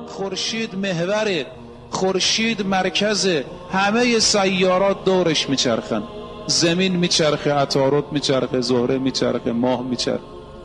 خورشید محوره، خورشید مرکزه، همه سیارات دورش میچرخن، زمین میچرخه، عطارد میچرخه، زهره میچرخه، ماه میچرخه.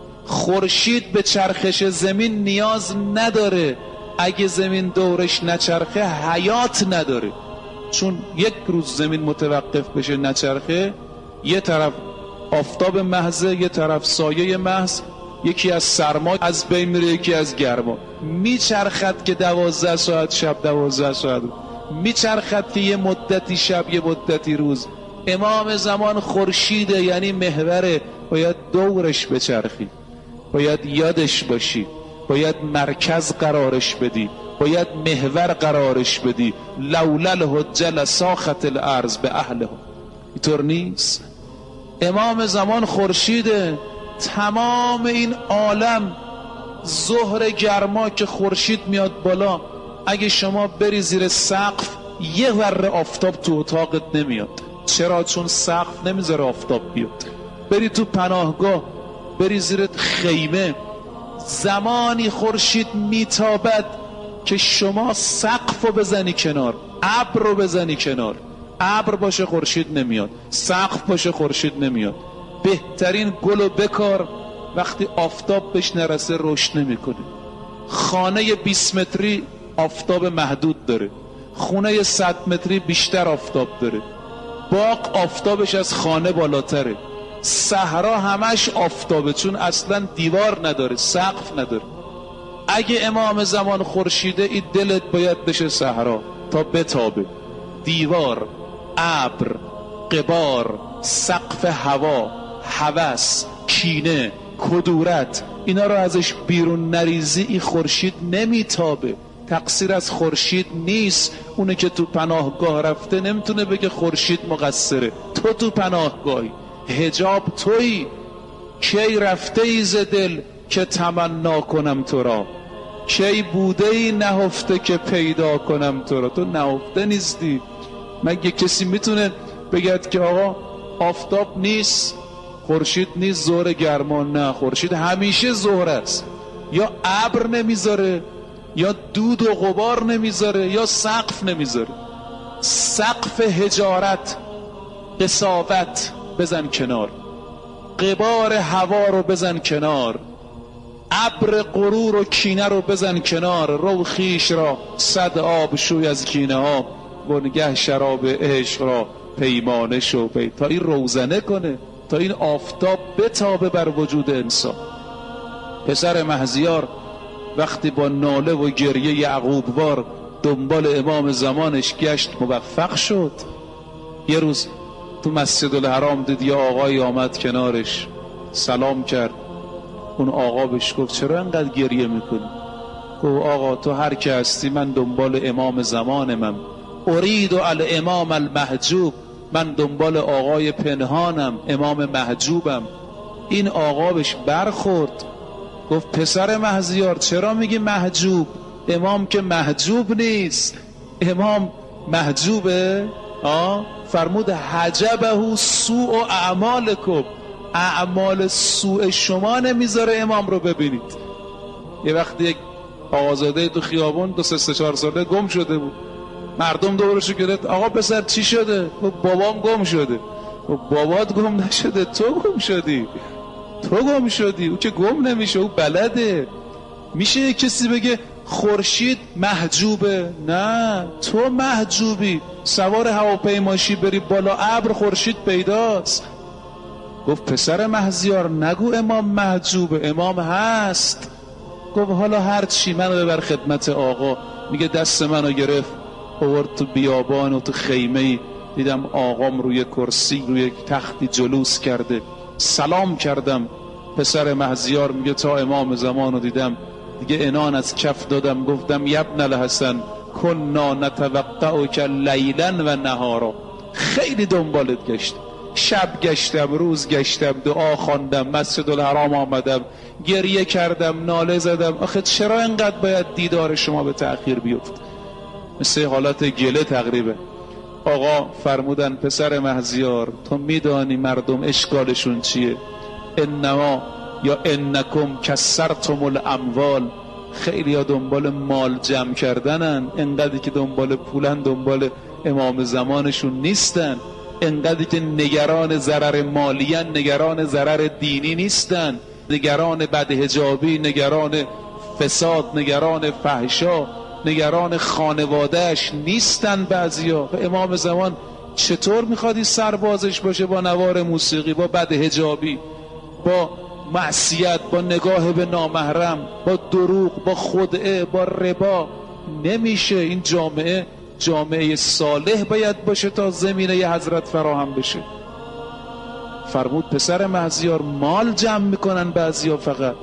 خورشید به چرخش زمین نیاز نداره. اگه زمین دورش نچرخه حیات نداره، چون یک روز زمین متوقف بشه نچرخه، یه طرف آفتاب محضه، یه طرف سایه محض، یکی از سرما از بین میره، یکی از گرما. میچرخد که 12 ساعت شب 12 ساعت روز، میچرخد که یه مدتی شب یه مدتی روز. امام زمان خورشیده، یعنی محوره، باید دورش بچرخی، باید یادش باشی، باید مرکز قرارش بدی، باید محور قرارش بدی. لولا الحجه لساخت الارض به اهلها. اینطور نیست. امام زمان خورشیده. تمام این عالم ظهر گرما که خورشید میاد بالا، اگه شما بری زیر سقف یه ذره آفتاب تو اتاقت نمیاد. چرا؟ چون سقف نمیذاره آفتاب بیاد. بری تو پناهگاه، بری زیر خیمه، زمانی خورشید میتابد که شما سقف رو بزنی کنار، ابر رو بزنی کنار. ابر باشه خورشید نمیاد، سقف باشه خورشید نمیاد. بهترین گلو بکار، وقتی آفتاب بهش نرسه رشد نمیکنه. خانه 20 متری آفتاب محدود داره، خونه 100 متری بیشتر آفتاب داره. باغ آفتابش از خانه بالاتره. صحرا همش آفتابه، چون اصلا دیوار نداره، سقف نداره. اگه امام زمان خورشیده، این دلت باید بشه صحرا تا بتابه. دیوار، ابر، غبار، سقف هوا، هوس، کینه، کدورت، اینا رو ازش بیرون نریزی، این خورشید نمیتابه. تقصیر از خورشید نیست. اونه که تو پناهگاه رفته نمیتونه بگه خورشید مقصره. تو پناهگاهی، حجاب تویی. کی رفته ای ز دل که تمنا کنم تو را، کی بوده ای نهفته که پیدا کنم تو را. تو نهفته نیستی. مگه کسی میتونه بگد که آقا آفتاب نیست، خورشید نیست، ظهر گرما؟ نه، خورشید همیشه ظهر است. یا ابر نمیذاره، یا دود و غبار نمیذاره، یا سقف نمیذاره. سقف حجارت، قساوت بزن کنار، غبار هوا رو بزن کنار، ابر غرور و کینه رو بزن کنار. رو خویش را 100 آب شوی از کینه ها، بنگه شراب عشق را پیمانه شو. تا این روزنه کنه، تا این آفتاب بتابه بر وجود انسان. پسر مهزیار وقتی با ناله و گریه یعقوبوار دنبال امام زمانش گشت، موفق شد. یه روز تو مسجد الحرام دید یه آقای آمد کنارش، سلام کرد. اون آقا بهش گفت چرا انقدر گریه میکنی؟ گفت آقا تو هر که هستی، من دنبال امام زمانم. ارید الامام المحجوب، من دنبال آقای پنهانم، امام محجوبم. این آقا بهش برخورد، گفت پسر مهزیار چرا میگی محجوب؟ امام که محجوب نیست، امام محجوبه. فرمود حجبه سوء اعمالکم، اعمال سوء شما نمیذاره امام رو ببینید. یه وقتی یک آقازاده تو خیابون 2-3-4 ساله گم شده بود، مردم دورشو گرفت، آقا پسر چی شده؟ بابام گم شده. بابات گم نشده، تو گم شدی. تو گم شدی، او که گم نمیشه، او بلده. میشه یک کسی بگه خورشید محجوبه؟ نه، تو محجوبی. سوار هواپیماشی بری بالا ابر، خورشید پیداست. گفت پسر مهزیار نگو امام محجوبه، امام هست. گفت حالا هر چی، منو ببر خدمت آقا. میگه دست منو گرفت آورد تو بیابان و تو خیمه‌ای، دیدم آقام روی کرسی، روی تختی جلوس کرده. سلام کردم. پسر مهزیار میگه تا امام زمانو دیدم دیگه انان از کف دادم، گفتم یبن الحسن کنا نتوقعک لیلا و نهارا. خیلی دنبالت گشتم، شب گشتم، روز گشتم، دعا خواندم، مسجد الحرام آمدم، گریه کردم، ناله زدم. آخه چرا انقدر باید دیدار شما به تأخیر بیفت؟ مثل حالت گله تقریبا. آقا فرمودن پسر مهزیار تو میدانی مردم اشکالشون چیه؟ انما یا انکم کسرتم الاموال، خیلی ها دنبال مال جمع کردنن، انقدری که دنبال پولن دنبال امام زمانشون نیستن، انقدری که نگران ضرر مالیان نگران ضرر دینی نیستن، نگران بدحجابی، نگران فساد، نگران فحشا، نگران خانوادهش نیستن بعضیا. و امام زمان چطور میخوادی سربازش باشه با نوار موسیقی، با بدحجابی، با معصیت، با نگاه به نامحرم، با دروغ، با خدعه، با ربا؟ نمیشه. این جامعه صالح باید باشه تا زمینه حضرت فراهم بشه. فرمود پسر مهزیار مال جمع میکنن بعضیا فقط.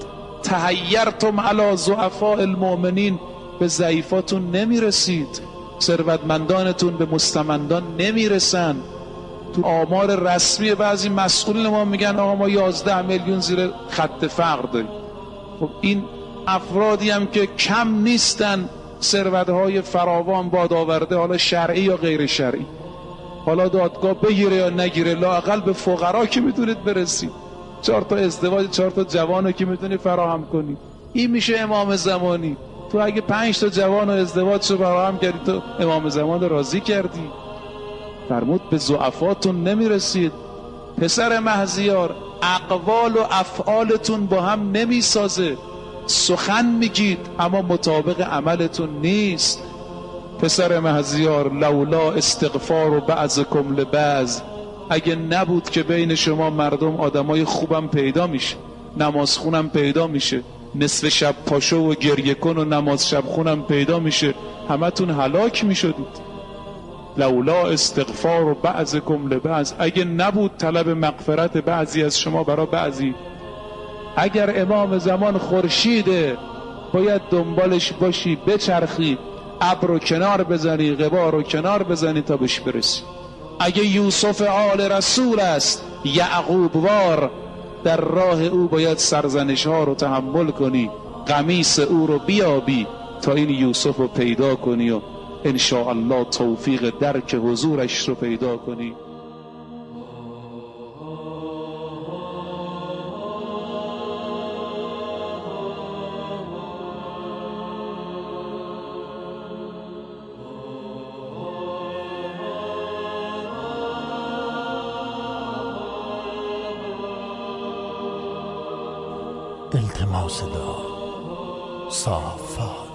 تحیرتم علی ضعفاء المؤمنین، به ضعیفاتون نمیرسید. ثروتمندانتون به مستمندان نمیرسن. تو آمار رسمی بعضی مسئولین ما میگن آقا ما 11 میلیون زیر خط فقر داریم. خب این افرادی هم که کم نیستن، ثروت‌های فراوان باد آورده، حالا شرعی یا غیر شرعی، حالا دادگاه بگیره یا نگیره، لااقل به فقرا که میتونید برسید. 4 تا ازدواج 4 تا جوانو که میتونی فراهم کنی. این میشه امام زمانی. تو اگه 5 تا جوان و ازدواج رو فراهم کردی تو امام زمان راضی کردی. فرمود به ضعفاتون نمیرسید. پسر مهزیار اقوال و افعالتون با هم نمیسازه. سخن میگید اما مطابق عملتون نیست. پسر مهزیار لولا استغفار بعضکم لبعض، اگه نبود که بین شما مردم آدمای خوبم پیدا میشه، نماز خونم پیدا میشه، نصف شب پاشو و گریه کن و نماز شب خونم پیدا میشه، همتون هلاک میشدید. لولا استغفار بعضکم لبعض، اگه نبود طلب مغفرت بعضی از شما برای بعضی. اگر امام زمان خورشیده باید دنبالش باشی، بچرخی، ابر رو کنار بزنی، غبار رو کنار بزنی تا بهش برسی. اگه یوسف آل رسول است، یعقوب وار، در راه او باید سرزنش ها رو تحمل کنی، قمیص او رو بیابی تا این یوسف رو پیدا کنی و انشاءالله توفیق درک حضورش رو پیدا کنی. التماس دعا صافات.